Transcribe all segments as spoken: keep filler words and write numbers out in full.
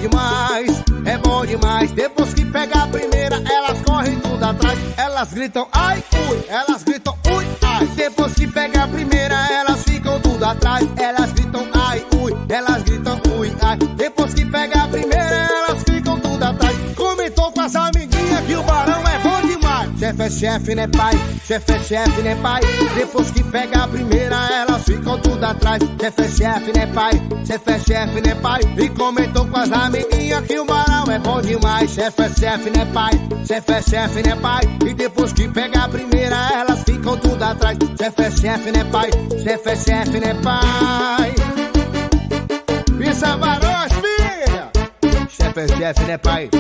demais, é bom demais. Depois que pega a primeira, elas correm tudo atrás. Elas gritam ai, ui, elas gritam ui, ai. Depois que pega a primeira, elas ficam tudo atrás. Elas gritam ai, ui, elas gritam ui, ai. Depois que pega a primeira, elas ficam tudo atrás. Comentou com as amiguinhas que o barão é bom demais. Chefe é chefe, né pai? Chefe é chefe, né pai? Depois que pega a primeira, elas ficam tudo atrás. Chefe é chefe, né pai? Chefe é chefe, né pai? E comentou com as amiguinhas que o barão é bom demais. Chefe é chefe, né pai? Chefe é chefe, né pai? E depois que pega a primeira, elas ficam tudo atrás. Chefe é chefe, né pai? Chefe é chefe, né pai? Pisa barões, filha! Chefe é chefe, né pai?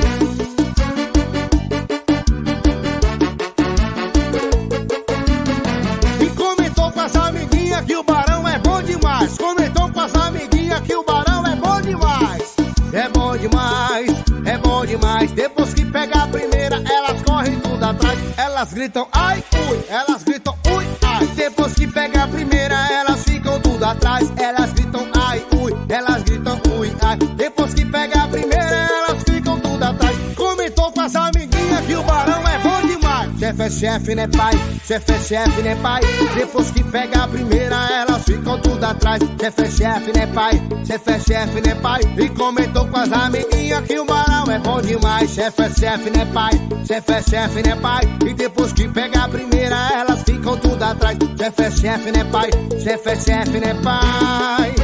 Que o barão é bom demais. Comentou com as amiguinhas que o barão é bom demais. É bom demais, é bom demais. Depois que pega a primeira, elas correm tudo atrás. Elas gritam ai, ui, elas gritam ui, ai. Depois que pega a primeira, elas ficam tudo atrás. Elas gritam ai, ui, elas gritam ui, ai. Depois que pega a primeira, elas ficam tudo atrás. Comentou com as amiguinhas que o barão é bom demais. Chefe é chefe, né pai? Chefe é chefe, né pai? Depois que pega a primeira, elas ficam tudo atrás. Chefe é chefe, né pai? Chefe é chefe, né pai? E comentou com as amiguinhas que o barão é bom demais. Chefe é chefe, né pai? Chefe é chefe, né pai? E depois que pega a primeira, elas ficam tudo atrás. Chefe é chefe, né pai? Chefe é chefe, né pai?